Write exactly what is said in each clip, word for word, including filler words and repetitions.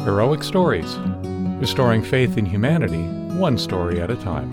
Heroic Stories, restoring faith in humanity, one story at a time.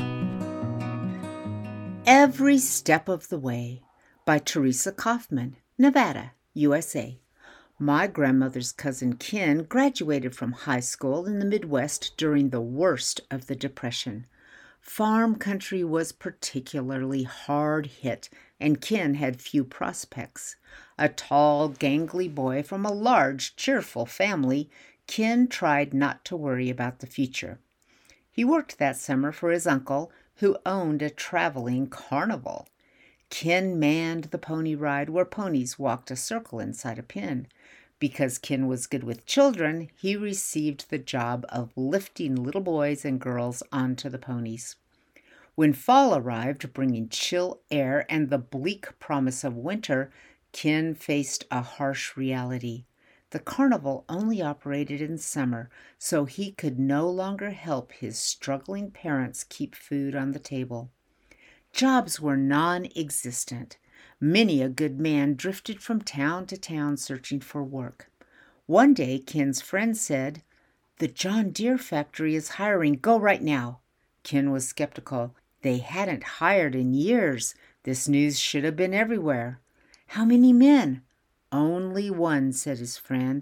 Every Step of the Way by Teresa Kaufman, Nevada, U S A. My grandmother's cousin Ken graduated from high school in the Midwest during the worst of the Depression. Farm country was particularly hard hit, and Ken had few prospects. A tall, gangly boy from a large, cheerful family, Ken tried not to worry about the future. He worked that summer for his uncle, who owned a traveling carnival. Ken manned the pony ride where ponies walked a circle inside a pen. Because Ken was good with children, he received the job of lifting little boys and girls onto the ponies. When fall arrived, bringing chill air and the bleak promise of winter, Ken faced a harsh reality. The carnival only operated in summer, so he could no longer help his struggling parents keep food on the table. Jobs were non-existent. Many a good man drifted from town to town searching for work. One day, Ken's friend said, "The John Deere factory is hiring. Go right now." Ken was skeptical. They hadn't hired in years. This news should have been everywhere. "How many men?" "Only one," said his friend.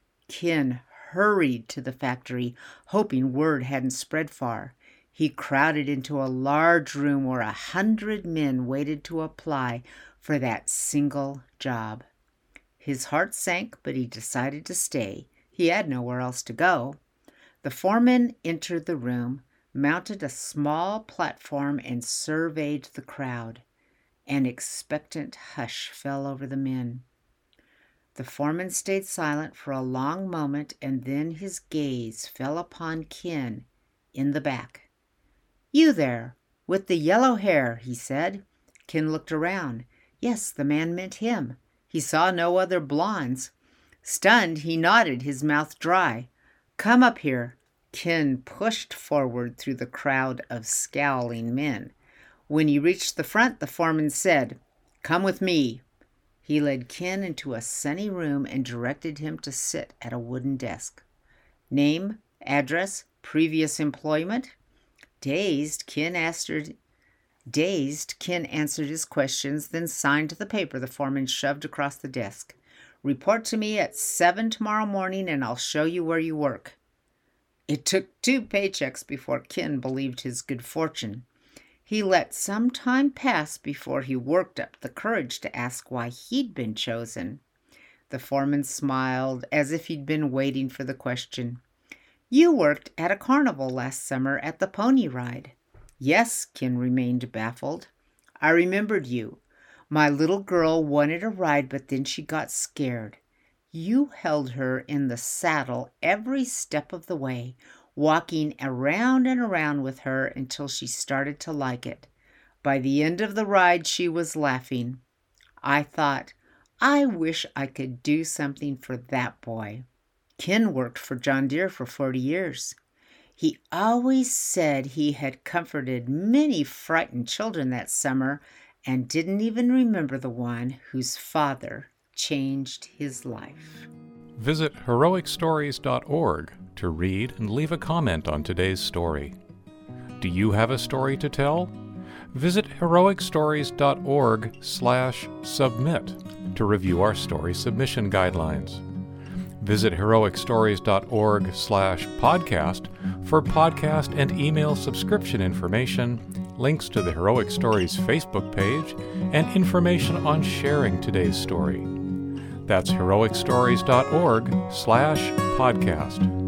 Ken hurried to the factory, hoping word hadn't spread far. He crowded into a large room where a hundred men waited to apply for that single job. His heart sank, but he decided to stay. He had nowhere else to go. The foreman entered the room, mounted a small platform, and surveyed the crowd. An expectant hush fell over the men. The foreman stayed silent for a long moment, and then his gaze fell upon Ken in the back. "You there, with the yellow hair," he said. Ken looked around. Yes, the man meant him. He saw no other blondes. Stunned, he nodded, his mouth dry. "Come up here." Ken pushed forward through the crowd of scowling men. When he reached the front, the foreman said, "Come with me." He led Ken into a sunny room and directed him to sit at a wooden desk. Name, address, previous employment? Dazed, Ken answered, Dazed, Ken answered his questions, then signed the paper the foreman shoved across the desk. "Report to me at seven tomorrow morning, and I'll show you where you work." It took two paychecks before Ken believed his good fortune. He let some time pass before he worked up the courage to ask why he'd been chosen. The foreman smiled, as if he'd been waiting for the question. "You worked at a carnival last summer at the pony ride." "Yes," Ken remained baffled. "I remembered you. My little girl wanted a ride, but then she got scared. You held her in the saddle every step of the way, walking around and around with her until she started to like it. By the end of the ride, she was laughing. I thought, I wish I could do something for that boy." Ken worked for John Deere for forty years. He always said he had comforted many frightened children that summer and didn't even remember the one whose father changed his life. Visit heroic stories dot org to read and leave a comment on today's story. Do you have a story to tell? Visit heroic stories dot org slash submit to review our story submission guidelines. Visit heroic stories dot org slash podcast for podcast and email subscription information, links to the Heroic Stories Facebook page, and information on sharing today's story. That's heroic stories dot org slash podcast.